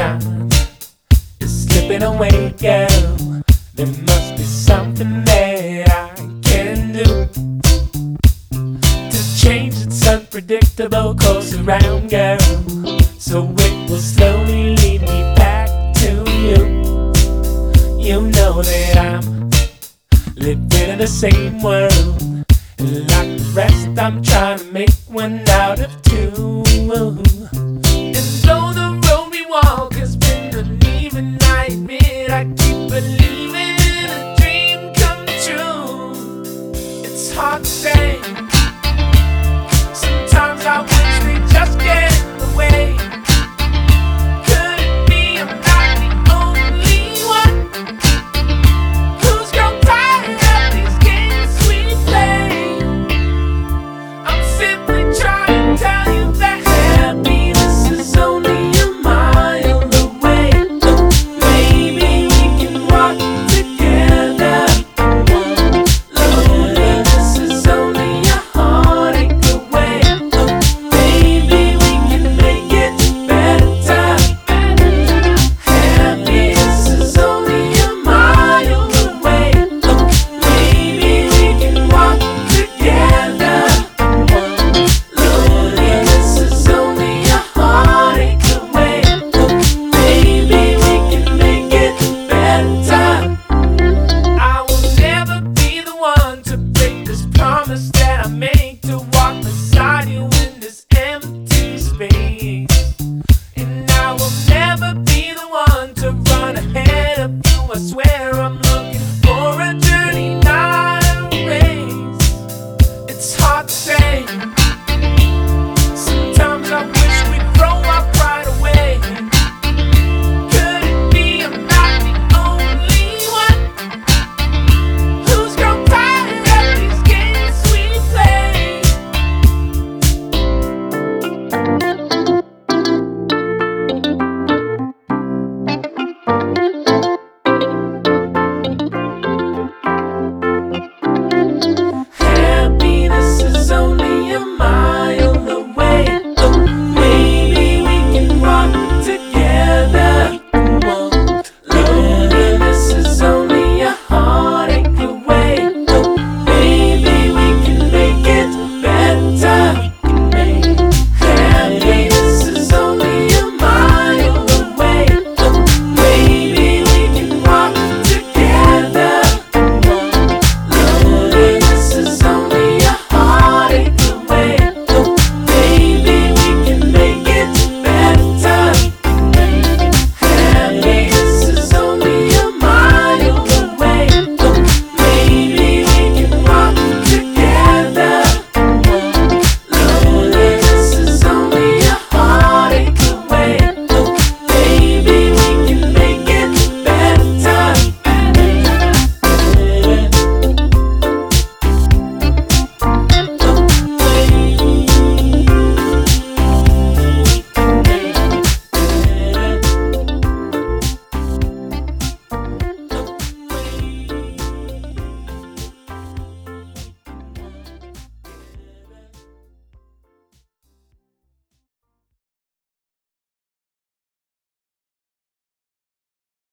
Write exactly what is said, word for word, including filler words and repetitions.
time is slipping away, girl. There must be something that I can do to change its unpredictable course around, girl, so it will slowly lead me back to you. You know that I'm living in the same world, and like the rest I'm trying to make one out of two. And though